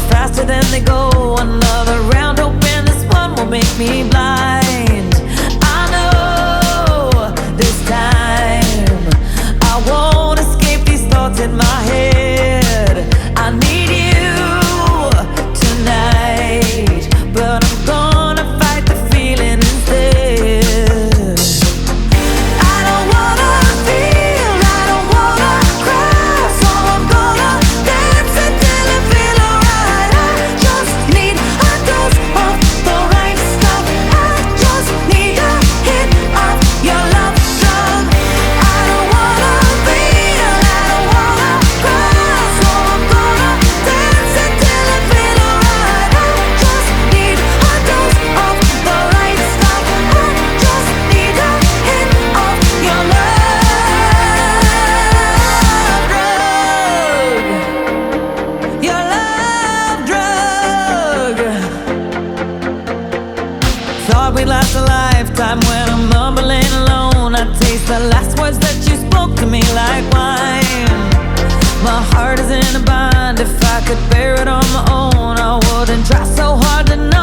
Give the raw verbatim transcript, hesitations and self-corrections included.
faster than they go. Another round open, this one will make me blind. I know this time I won't escape these thoughts in my head. I need you tonight, but I'm gonna fight the feeling instead. I don't wanna feel, I don't wanna cry, so I'm gonna dance until I feel alright. I just need a dose of the right stuff. I just need a hit of your love drug. I don't wanna feel, I don't wanna cry, so I'm gonna dance until I feel alright. I just need a dose of the right stuff. I just need a hit of your love drug. Your love drug. Thought we'd last a lifetime. When I'm mumbling alone, I taste the last words that you spoke to me like wine. My heart is in a bind. If I could bear it on my own, I wouldn't try so hard to